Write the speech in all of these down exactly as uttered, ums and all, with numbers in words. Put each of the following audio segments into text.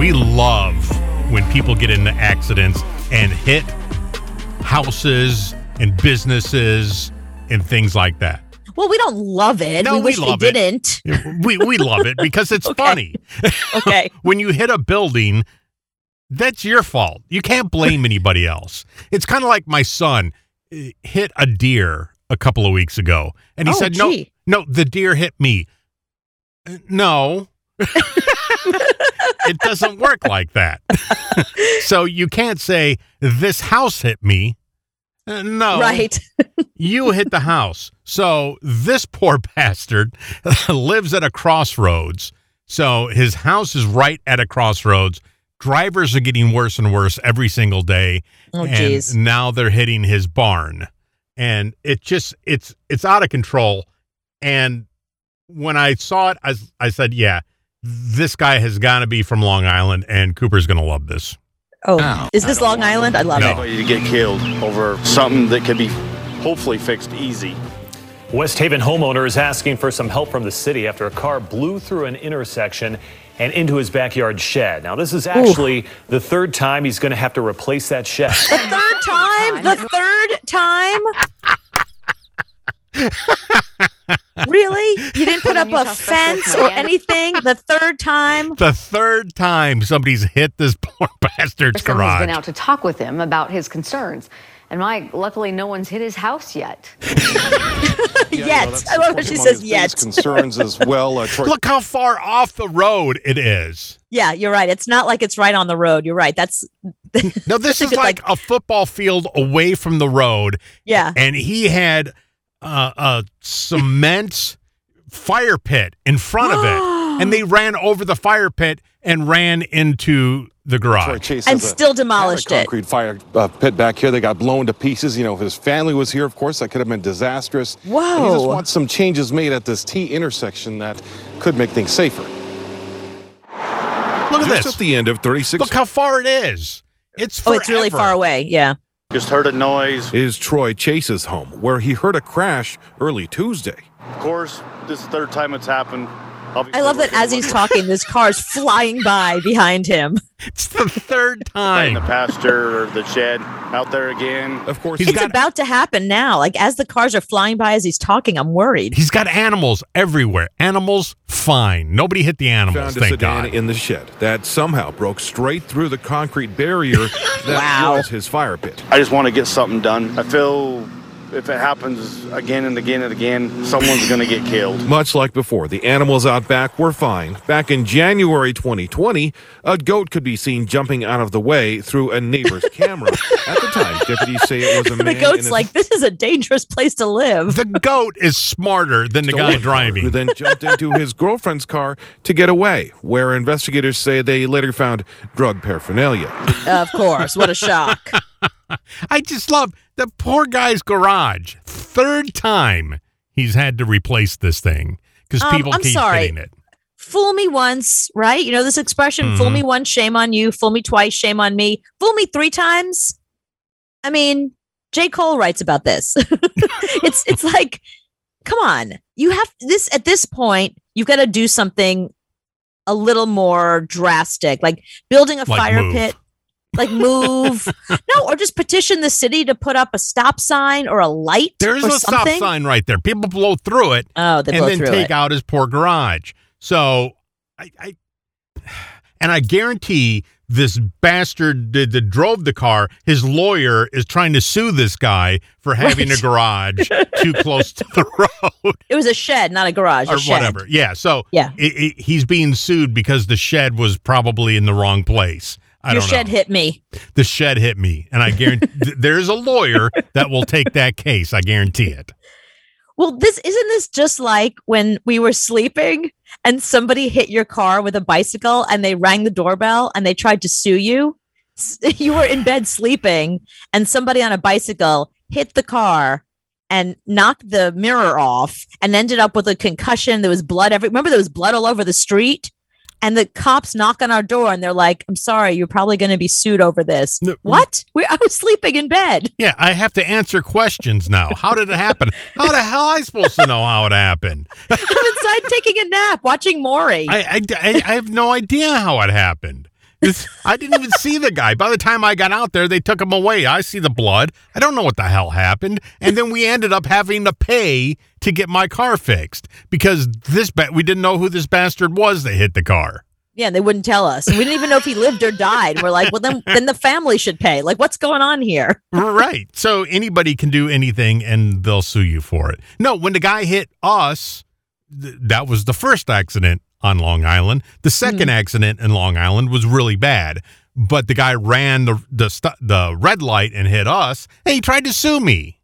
we love when people get into accidents and hit houses and businesses and things like that. Well, we don't love it. No, we, we wish love they it. didn't. We we love it because it's Okay. funny. Okay. When you hit a building, that's your fault. You can't blame anybody else. It's kind of like my son uh, hit a deer a couple of weeks ago, and he Oh, said, gee. "No, no, the deer hit me." Uh, No. It doesn't work like that. So you can't say, "This house hit me." Uh, no. Right. You hit the house. So this poor bastard lives at a crossroads. So his house is right at a crossroads. Drivers are getting worse and worse every single day. Oh, and geez. now they're hitting his barn. And it just, it's, it's out of control. And when I saw it, I, I said, yeah, this guy has got to be from Long Island, and Cooper's going to love this. Oh, Ow. is this Long Island? I love No. it. Anybody to get killed over something that could be hopefully fixed easy. West Haven homeowner is asking for some help from the city after a car blew through an intersection and into his backyard shed. Now, this is actually Ooh. the third time he's going to have to replace that shed. The third time? The third time? Really? You didn't put up a fence or anything the third time? The third time somebody's hit this poor bastard's Someone's garage. been out to talk with him about his concerns. And Mike, luckily no one's hit his house yet. Yet. I love how she says yet. Concerns as well. Uh, Troy- Look how far off the road it is. Yeah, you're right. It's not like it's right on the road. You're right. That's No, this is like, like a football field away from the road. Yeah. And he had uh, a cement fire pit in front of it. And they ran over the fire pit and ran into the garage. And still demolished it. Concrete fire uh, pit back here. They got blown to pieces. You know, if his family was here, of course, that could have been disastrous. Whoa. And he just wants some changes made at this T intersection that could make things safer. Look at Just this. at the end of thirty-six. Look how far it is. It's Oh, forever. it's really far away. Yeah. Just heard a noise. Is Troy Chase's home, where he heard a crash early Tuesday. Of course, this is the third time it's happened. I love that as he's talking, this car's flying by behind him. It's the third in time. the pasture or the shed out there again. Of course, He's It's got- about to happen now. Like as the cars are flying by as he's talking, I'm worried. He's got animals everywhere. Animals, fine. Nobody hit the animals, found a thank sedan God. in the shed that somehow broke straight through the concrete barrier that Wow. was his fire pit. I just want to get something done. I feel if it happens again and again and again, someone's going to get killed. Much like before, the animals out back were fine. Back in January twenty twenty, a goat could be seen jumping out of the way through a neighbor's camera. At the time, deputies say it was a man The in goat's his like, this is a dangerous place to live. The goat is smarter than the stolen guy car, driving. who then jumped into his girlfriend's car to get away, where investigators say they later found drug paraphernalia. Of course. What a shock. I just love the poor guy's garage. Third time he's had to replace this thing because Um, people I'm keep sorry. hitting it. Fool me once, right? You know this expression, fool Mhm. me once, shame on you. Fool me twice, shame on me. Fool me three times. I mean, J. Cole writes about this. it's it's like, come on. You have this at this point, you've got to do something a little more drastic, like building a Like fire move. pit. Like move, no, or just petition the city to put up a stop sign or a light. There's or a stop something. sign right there. People blow through it Oh, they and blow then through take it. out his poor garage. So I, I and I guarantee this bastard that, that drove the car, his lawyer is trying to sue this guy for having Right. a garage too close to the road. It was a shed, not a garage. Or a shed. whatever. Yeah. So Yeah. it, it, he's being sued because the shed was probably in the wrong place. I Your don't shed know. hit me. The shed hit me, and I guarantee th- there's a lawyer that will take that case. I guarantee it. Well, this isn't this just like when we were sleeping and somebody hit your car with a bicycle and they rang the doorbell and they tried to sue you. S- You were in bed sleeping and somebody on a bicycle hit the car and knocked the mirror off and ended up with a concussion. There was blood every. Remember, there was blood all over the street. And the cops knock on our door and they're like, I'm sorry, you're probably going to be sued over this. No, What? We, I was sleeping in bed. Yeah, I have to answer questions now. How did it happen? How the hell am I supposed to know how it happened? I'm inside taking a nap, watching Maury. I, I, I, I have no idea how it happened. This, I didn't even see the guy. By the time I got out there, they took him away. I see the blood. I don't know what the hell happened. And then we ended up having to pay to get my car fixed because this ba- we didn't know who this bastard was that hit the car. Yeah, they wouldn't tell us. We didn't even know if he lived or died. We're like, well, then, then the family should pay. Like, what's going on here? Right. So anybody can do anything and they'll sue you for it. No, when the guy hit us, th- that was the first accident on Long Island. The second mm-hmm. accident in Long Island was really bad. But the guy ran the the, st- the red light and hit us, and he tried to sue me.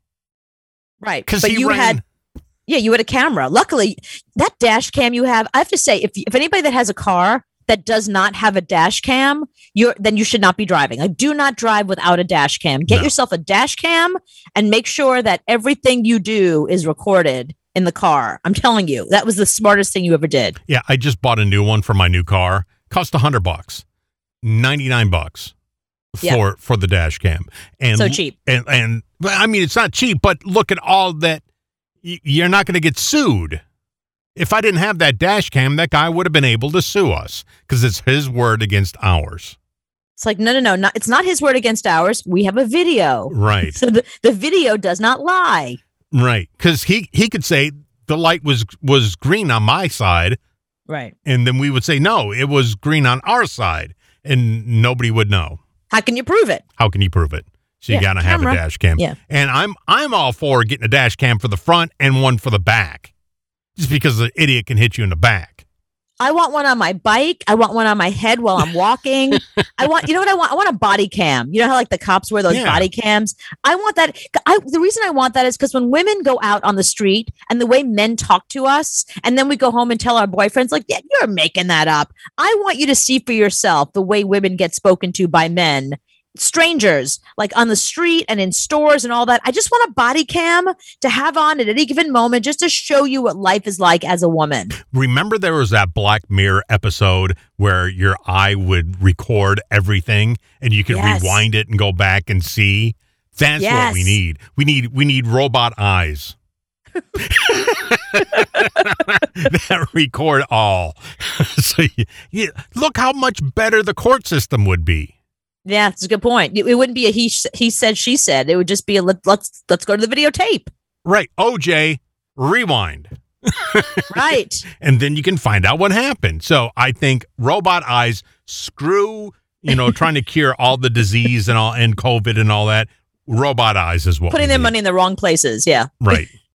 Right. Because But he you ran- had... Yeah, you had a camera. Luckily, that dash cam you have, I have to say, if if anybody that has a car that does not have a dash cam, you're then you should not be driving. Like, do not drive without a dash cam. Get No. yourself a dash cam and make sure that everything you do is recorded in the car. I'm telling you, that was the smartest thing you ever did. Yeah, I just bought a new one for my new car. Cost a hundred bucks, ninety nine bucks for Yeah. for the dash cam, and So cheap. And and well, I mean, it's not cheap, but look at all that. Y- you're not going to get sued. If I didn't have that dash cam, that guy would have been able to sue us because it's his word against ours. It's like, no, no, no, not, it's not his word against ours. We have a video. Right. So the, the video does not lie. Right. Because he, he could say the light was, was green on my side. Right. And then we would say, no, it was green on our side. And nobody would know. How can you prove it? How can you prove it? So you Yeah, got to have a camera. dash cam. Yeah. And I'm I'm all for getting a dash cam for the front and one for the back. Just because the idiot can hit you in the back. I want one on my bike. I want one on my head while I'm walking. I want, you know what I want? I want a body cam. You know how like the cops wear those Yeah. body cams? I want that. I, the reason I want that is because when women go out on the street and the way men talk to us, and then we go home and tell our boyfriends, like, yeah, you're making that up. I want you to see for yourself the way women get spoken to by men. Strangers, like on the street and in stores and all that. I just want a body cam to have on at any given moment just to show you what life is like as a woman. Remember there was that Black Mirror episode where your eye would record everything and you could Yes. rewind it and go back and see? That's what we Yes. need. We need we need robot eyes. That record all. So you, you, look how much better the court system would be. Yeah, that's a good point. It, it wouldn't be a he he said she said. It would just be a let, let's let's go to the videotape. Right. O J, rewind. Right. And then you can find out what happened. So I think robot eyes, screw, you know, trying to cure all the disease and all and COVID and all that. Robot eyes is what Putting we their need. money in the wrong places. Yeah. Right.